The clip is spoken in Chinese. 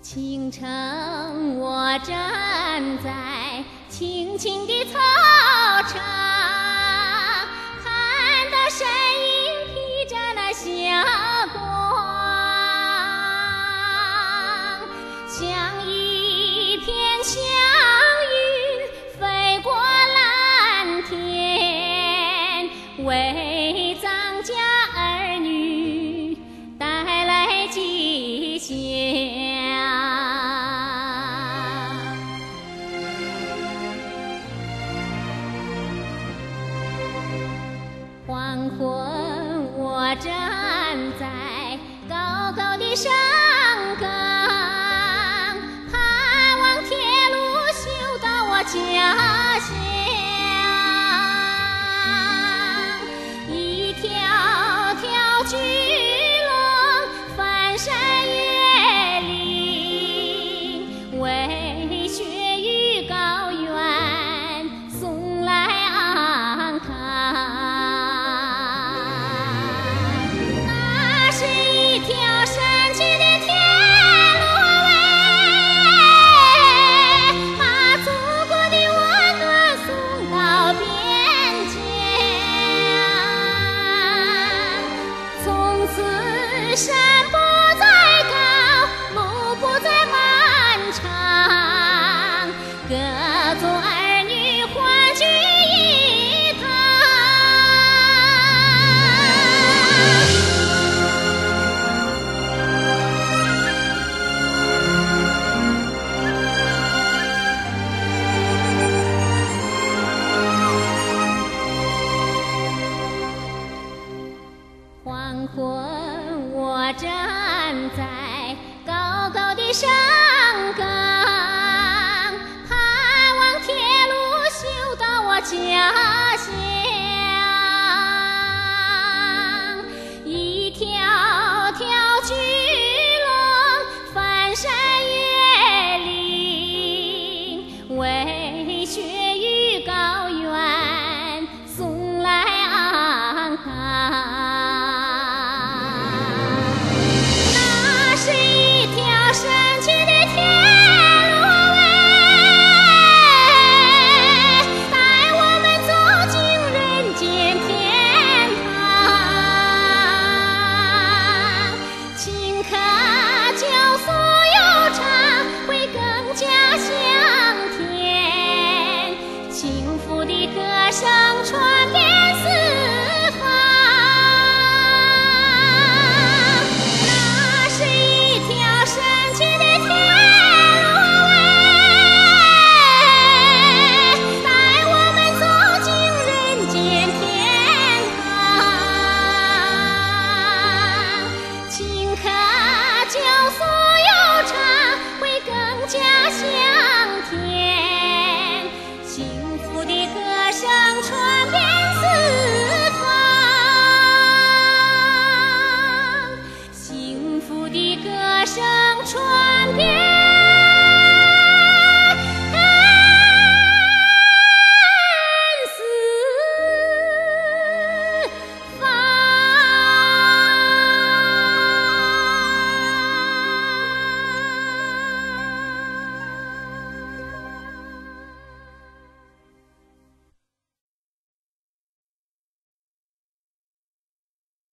清晨，我站在青青的草场，看到身影披着那霞光，像一片祥云飞过蓝天，为张家儿女带来吉祥。黄昏，我站在高高的山岗，盼望铁路修到我家乡。一条条巨龙翻山越岭，为雪域高原送来安康。山不再高，路不再漫长，各族儿女欢聚一堂。黄昏，我站在高高的山岗，盼望铁路修到我家乡。一条条巨龙翻山越岭，为雪域高原送来安康。歌声传遍四方，那是一条神奇的铁路带我们走进人间天堂。顷刻就所有场会更加香甜，幸福的歌声传遍四方，幸福的歌声。